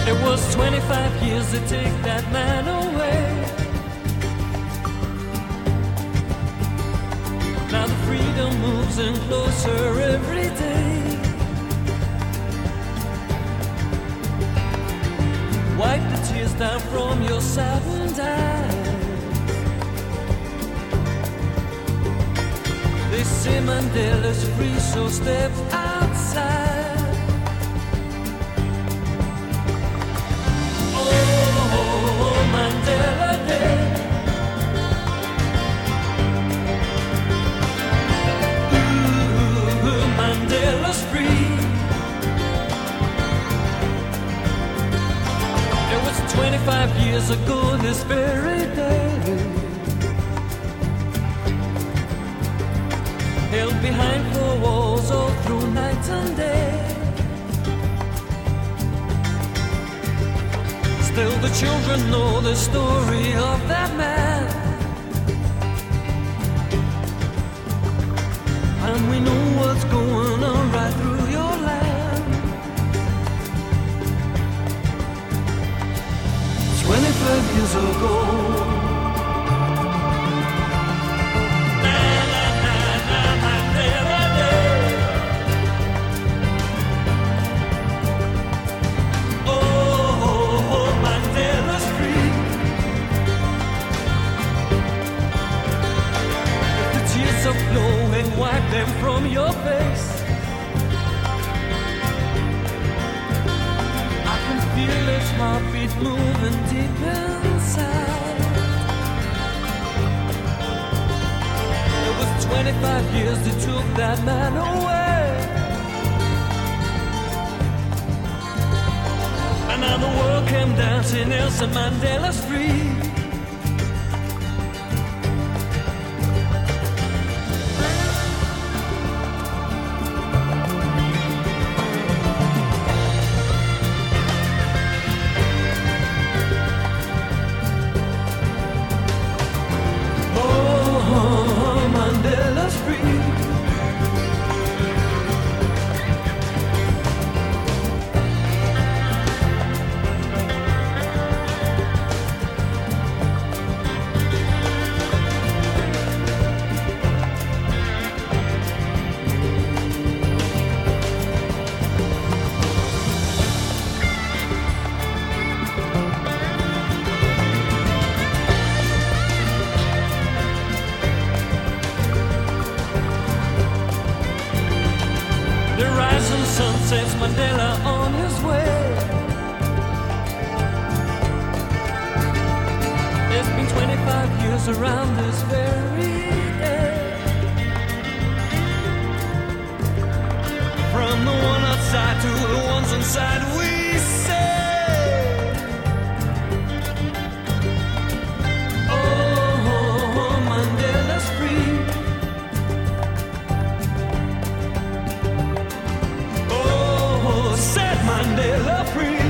It was 25 years to take that man away. Now the freedom moves in closer every day. Wipe the tears down from your saddened eyes. They say Mandela's free, so step outside. Mandela Day. Ooh, Mandela's free. It was 25 years ago this very day. Held behind four walls all through night and day. Still the children know the story of that man, and we know what's going on right through your land. 25 years ago. Flow and wipe them from your face. I can feel his heartbeat moving deep inside. It was 25 years that took that man away, and now the world came dancing. Nelson Mandela's free. Sun sets Mandela on his way. It's been 25 years around this very day. From the one outside to the ones inside, we say, oh, Mandela's free. Set Mandela free.